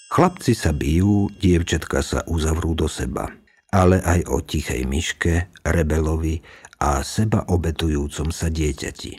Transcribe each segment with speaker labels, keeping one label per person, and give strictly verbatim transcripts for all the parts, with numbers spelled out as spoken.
Speaker 1: Chlapci sa bijú, dievčatka sa uzavrú do seba, ale aj o tichej myške, rebelovi a seba obetujúcom sa dieťati.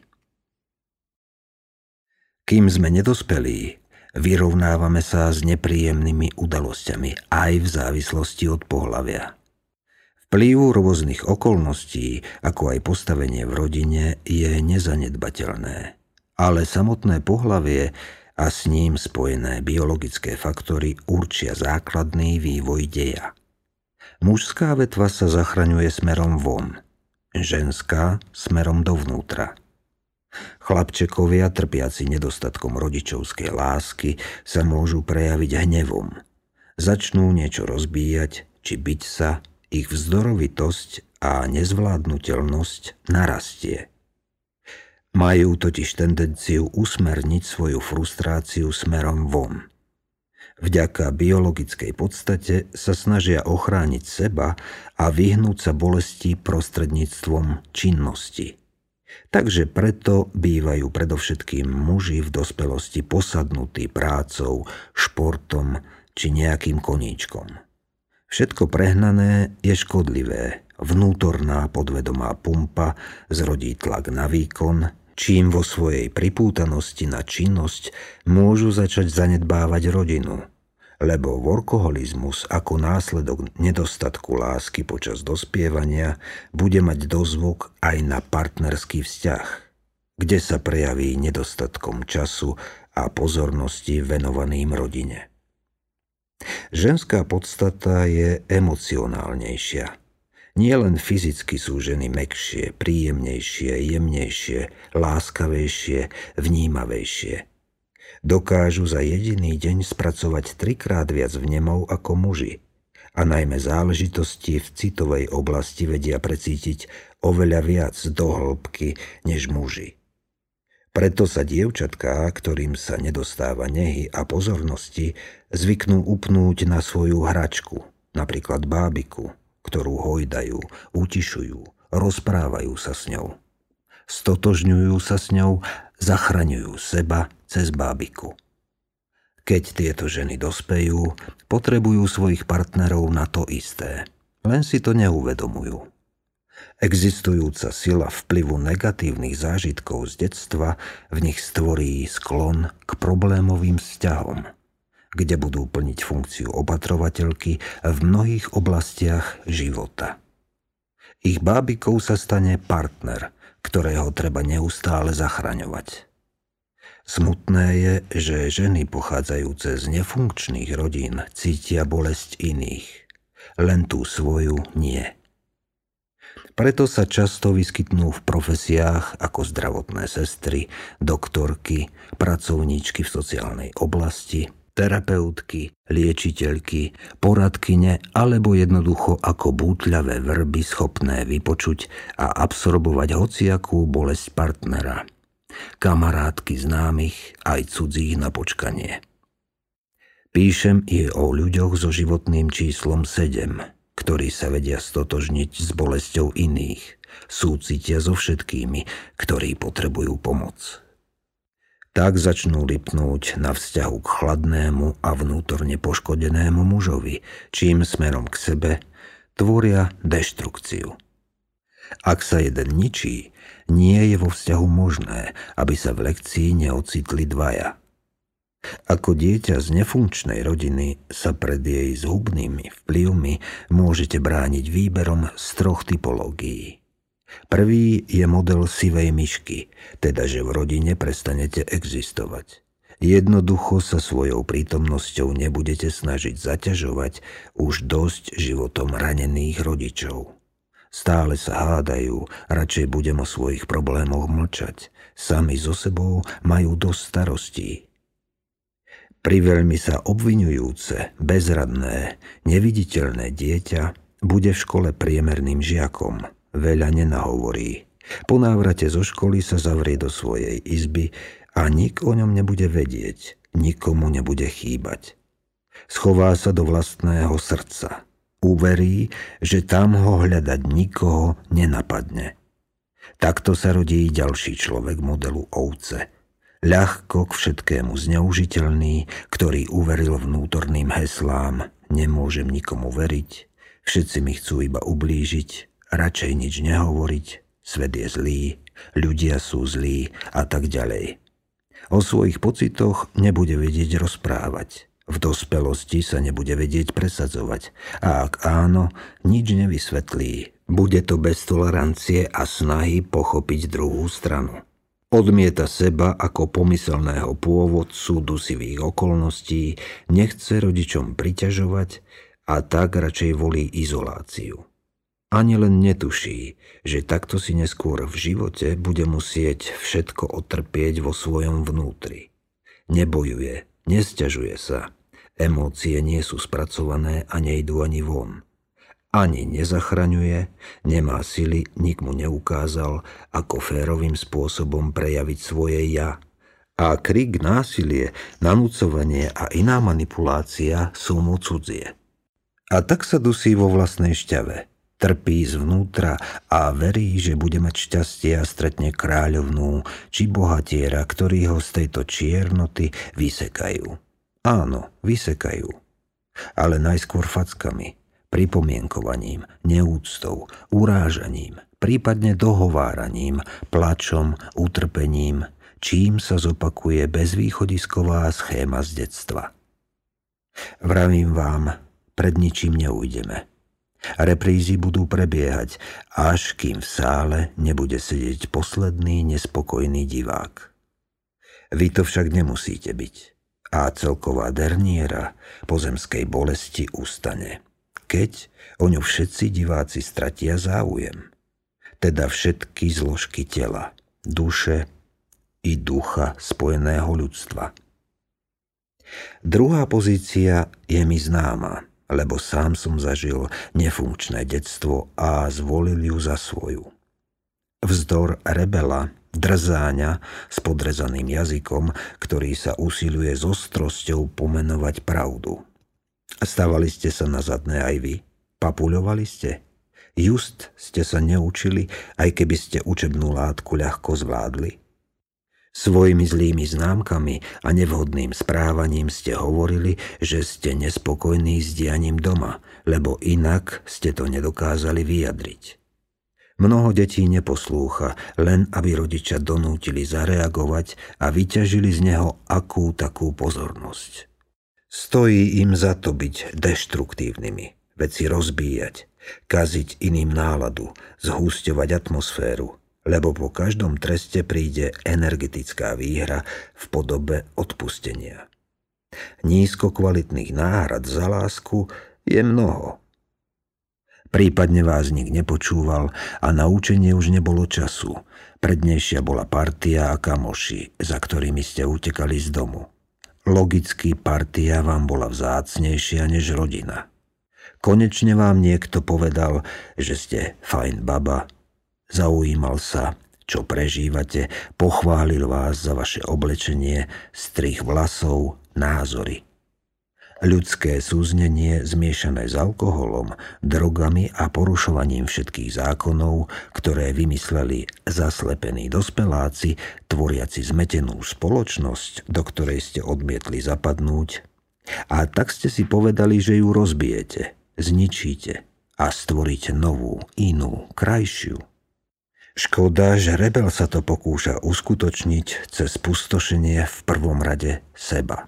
Speaker 1: Kým sme nedospelí, vyrovnávame sa s nepríjemnými udalosťami aj v závislosti od pohlavia. Vplyv rôznych okolností, ako aj postavenie v rodine, je nezanedbateľné, ale samotné pohlavie a s ním spojené biologické faktory určia základný vývoj deja. Mužská vetva sa zachraňuje smerom von, ženská smerom dovnútra. Chlapčekovia, trpiaci nedostatkom rodičovskej lásky, sa môžu prejaviť hnevom. Začnú niečo rozbíjať či biť sa, ich vzdorovitosť a nezvládnutelnosť narastie. Majú totiž tendenciu usmerniť svoju frustráciu smerom von. Vďaka biologickej podstate sa snažia ochrániť seba a vyhnúť sa bolesti prostredníctvom činnosti. Takže preto bývajú predovšetkým muži v dospelosti posadnutí prácou, športom či nejakým koníčkom. Všetko prehnané je škodlivé. Vnútorná podvedomá pumpa zrodí tlak na výkon, čím vo svojej pripútanosti na činnosť môžu začať zanedbávať rodinu, lebo workoholizmus ako následok nedostatku lásky počas dospievania bude mať dozvuk aj na partnerský vzťah, kde sa prejaví nedostatkom času a pozornosti venovaným rodine. Ženská podstata je emocionálnejšia. Nie len fyzicky sú ženy mäkšie, príjemnejšie, jemnejšie, láskavejšie, vnímavejšie. Dokážu za jediný deň spracovať trikrát viac vnemov ako muži a najmä záležitosti v citovej oblasti vedia precítiť oveľa viac do hĺbky než muži. Preto sa dievčatká, ktorým sa nedostáva nehy a pozornosti, zvyknú upnúť na svoju hračku, napríklad bábiku, ktorú hojdajú, utišujú, rozprávajú sa s ňou. Stotožňujú sa s ňou, zachraňujú seba cez bábiku. Keď tieto ženy dospejú, potrebujú svojich partnerov na to isté, len si to neuvedomujú. Existujúca sila vplyvu negatívnych zážitkov z detstva v nich stvorí sklon k problémovým vzťahom, kde budú plniť funkciu opatrovateľky v mnohých oblastiach života. Ich bábikou sa stane partner, ktorého treba neustále zachraňovať. Smutné je, že ženy pochádzajúce z nefunkčných rodín cítia bolesť iných, len tú svoju nie. Preto sa často vyskytnú v profesiách ako zdravotné sestry, doktorky, pracovníčky v sociálnej oblasti, terapeutky, liečiteľky, poradkyne alebo jednoducho ako bútľavé vrby schopné vypočuť a absorbovať hociakú bolesť partnera, kamarátky známych aj cudzích na počkanie. Píšem i o ľuďoch so životným číslom sedem, ktorí sa vedia stotožniť s bolesťou iných, súcitia so všetkými, ktorí potrebujú pomoc. Tak začnú lipnúť na vzťahu k chladnému a vnútorne poškodenému mužovi, čím smerom k sebe tvoria deštrukciu. Ak sa jeden ničí, nie je vo vzťahu možné, aby sa v lekcii neocitli dvaja. Ako dieťa z nefunkčnej rodiny sa pred jej zhubnými vplyvmi môžete brániť výberom z troch typológií. Prvý je model sivej myšky, teda že v rodine prestanete existovať. Jednoducho sa svojou prítomnosťou nebudete snažiť zaťažovať už dosť životom ranených rodičov. Stále sa hádajú, radšej budem o svojich problémoch mlčať. Sami so sebou majú dosť starostí. Priveľmi sa obviňujúce, bezradné, neviditeľné dieťa bude v škole priemerným žiakom. Veľa nenahovorí. Po návrate zo školy sa zavrie do svojej izby a nik o ňom nebude vedieť, nikomu nebude chýbať. Schová sa do vlastného srdca. Uverí, že tam ho hľadať nikoho nenapadne. Takto sa rodí ďalší človek modelu ovce. ľahko k všetkému zneužiteľný, ktorý uveril vnútorným heslám nemôžem nikomu veriť, všetci mi chcú iba ublížiť, radšej nič nehovoriť, svet je zlý, ľudia sú zlí a tak ďalej. O svojich pocitoch nebude vedieť rozprávať, v dospelosti sa nebude vedieť presadzovať a ak áno, nič nevysvetlí. Bude to bez tolerancie a snahy pochopiť druhú stranu. Odmieta seba ako pomyselného pôvodcu dusivých okolností, nechce rodičom priťažovať a tak radšej volí izoláciu. Ani len netuší, že takto si neskôr v živote bude musieť všetko otrpieť vo svojom vnútri. Nebojuje, nesťažuje sa, emócie nie sú spracované a nejdú ani von. Ani nezachraňuje, nemá sily, nik mu neukázal, ako férovým spôsobom prejaviť svoje ja. A krik, násilie, nanúcovanie a iná manipulácia sú mu cudzie. A tak sa dusí vo vlastnej šťave, trpí zvnútra a verí, že bude mať šťastie a stretne kráľovnú či bohatiera, ktorí ho z tejto čiernoty vysekajú. Áno, vysekajú, ale najskôr fackami, pripomienkovaním, neúctou, urážaním, prípadne dohováraním, plačom, utrpením, čím sa zopakuje bezvýchodisková schéma z detstva. Vravím vám, pred ničím neujdeme. Reprízy budú prebiehať, až kým v sále nebude sedieť posledný nespokojný divák. Vy to však nemusíte byť a celková derniéra pozemskej bolesti ustane, keď o ňu všetci diváci stratia záujem, teda všetky zložky tela, duše i ducha spojeného ľudstva. Druhá pozícia je mi známa, lebo sám som zažil nefunkčné detstvo a zvolil ju za svoju. Vzdor rebela, drzáňa s podrezaným jazykom, ktorý sa usiluje s ostrosťou pomenovať pravdu. Stávali ste sa na zadné aj vy? Papuľovali ste? Just ste sa neučili, aj keby ste učebnú látku ľahko zvládli? Svojimi zlými známkami a nevhodným správaním ste hovorili, že ste nespokojní s dianím doma, lebo inak ste to nedokázali vyjadriť. Mnoho detí neposlúcha, len aby rodičia donútili zareagovať a vyťažili z neho akú takú pozornosť. Stojí im za to byť deštruktívnymi, veci rozbíjať, kaziť iným náladu, zhúsťovať atmosféru, lebo po každom treste príde energetická výhra v podobe odpustenia. Nízkokvalitných náhrad za lásku je mnoho. Prípadne vás nik nepočúval a na učenie už nebolo času. Prednejšia bola partia a kamoši, za ktorými ste utekali z domu. Logicky partia vám bola vzácnejšia než rodina. Konečne vám niekto povedal, že ste fajn baba, zaujímal sa, čo prežívate, pochválil vás za vaše oblečenie, strih vlasov, názory. Ľudské súznenie zmiešané s alkoholom, drogami a porušovaním všetkých zákonov, ktoré vymysleli zaslepení dospeláci, tvoriaci zmetenú spoločnosť, do ktorej ste odmietli zapadnúť. A tak ste si povedali, že ju rozbijete, zničíte a stvoríte novú, inú, krajšiu. Škoda, že rebel sa to pokúša uskutočniť cez pustošenie v prvom rade seba.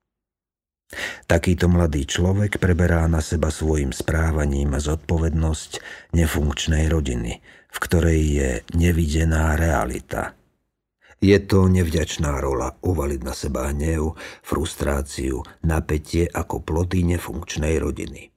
Speaker 1: Takýto mladý človek preberá na seba svojim správaním zodpovednosť nefunkčnej rodiny, v ktorej je nevidená realita. Je to nevďačná rola uvaliť na seba hnev, frustráciu, napätie ako plody nefunkčnej rodiny.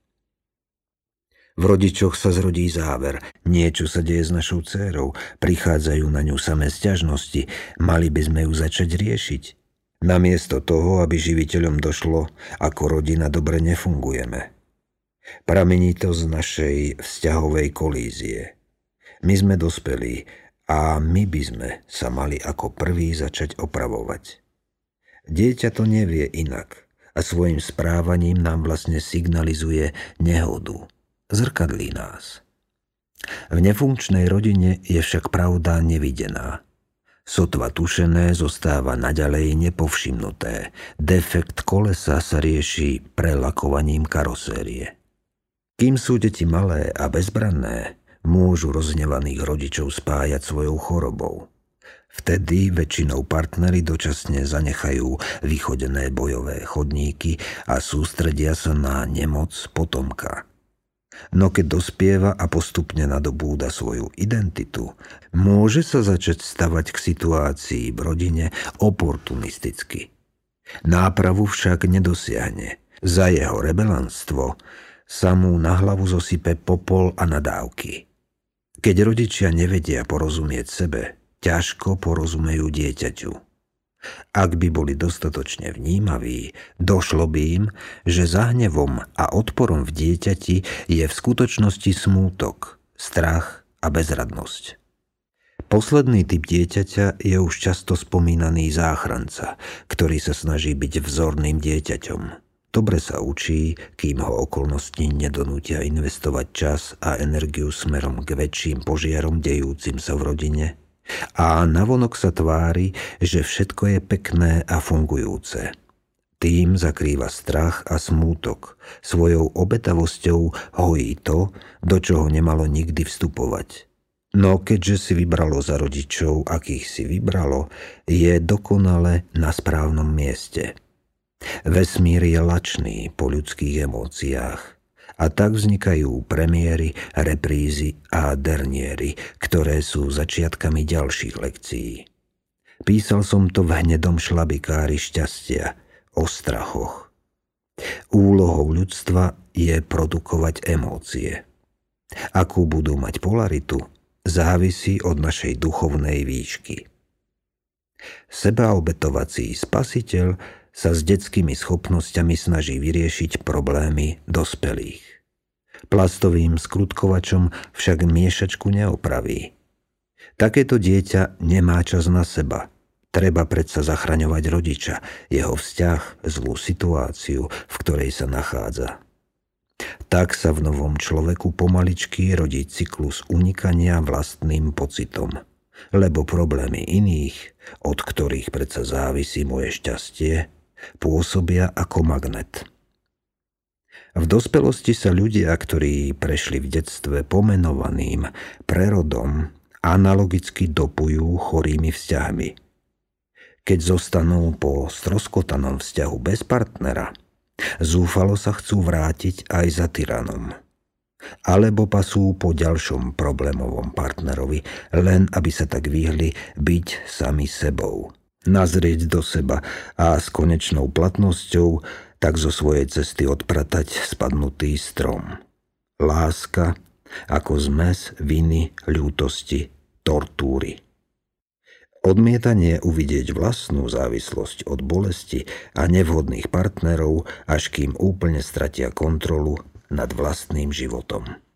Speaker 1: V rodičoch sa zrodí záver, niečo sa deje s našou dcérou, prichádzajú na ňu samé sťažnosti, mali by sme ju začať riešiť. Namiesto toho, aby živiteľom došlo, ako rodina dobre nefungujeme. Pramení to z našej vzťahovej kolízie. My sme dospelí a my by sme sa mali ako prví začať opravovať. Dieťa to nevie inak a svojim správaním nám vlastne signalizuje nehodu. Zrkadlí nás. V nefunkčnej rodine je však pravda nevidená. Sotva tušené zostáva naďalej nepovšimnuté. Defekt kolesa sa rieši prelakovaním karosérie. Kým sú deti malé a bezbranné, môžu rozhnevaných rodičov spájať svojou chorobou. Vtedy väčšinou partneri dočasne zanechajú vychodené bojové chodníky a sústredia sa na nemoc potomka. No keď dospieva a postupne nadobúda svoju identitu, môže sa začať stavať k situácii v rodine oportunisticky. Nápravu však nedosiahne. Za jeho rebelantstvo sa mu na hlavu zosype popol a nadávky. Keď rodičia nevedia porozumieť sebe, ťažko porozumejú dieťaťu. Ak by boli dostatočne vnímaví, došlo by im, že za hnevom a odporom v dieťati je v skutočnosti smútok, strach a bezradnosť. Posledný typ dieťaťa je už často spomínaný záchranca, ktorý sa snaží byť vzorným dieťaťom. Dobre sa učí, kým ho okolnosti nedonútia investovať čas a energiu smerom k väčším požiarom dejúcim sa v rodine, a navonok sa tvári, že všetko je pekné a fungujúce. Tým zakrýva strach a smútok. Svojou obetavosťou hojí to, do čoho nemalo nikdy vstupovať. No keďže si vybralo za rodičov, akých si vybralo, je dokonale na správnom mieste. Vesmír je lačný po ľudských emóciách. A tak vznikajú premiéry, reprízy a derniery, ktoré sú začiatkami ďalších lekcií. Písal som to v hnedom šlabikári šťastia, o strachoch. Úlohou ľudstva je produkovať emócie. Akú budú mať polaritu, závisí od našej duchovnej výšky. Sebaobetovací spasiteľ sa s detskými schopnosťami snaží vyriešiť problémy dospelých. Plastovým skrutkovačom však miešačku neopraví. Takéto dieťa nemá čas na seba. Treba predsa zachraňovať rodiča, jeho vzťah, zlú situáciu, v ktorej sa nachádza. Tak sa v novom človeku pomaličky rodí cyklus unikania vlastným pocitom. Lebo problémy iných, od ktorých predsa závisí moje šťastie, pôsobia ako magnet. V dospelosti sa ľudia, ktorí prešli v detstve pomenovaným prerodom, analogicky dopujú chorými vzťahmi. Keď zostanú po stroskotanom vzťahu bez partnera, zúfalo sa chcú vrátiť aj za tyranom. Alebo pasú po ďalšom problémovom partnerovi, len aby sa tak vyhli byť sami sebou. Nazrieť do seba a s konečnou platnosťou tak zo svojej cesty odpratať spadnutý strom. Láska ako zmes viny, ľútosti, tortúry. Odmietanie uvidieť vlastnú závislosť od bolesti a nevhodných partnerov, až kým úplne stratia kontrolu nad vlastným životom.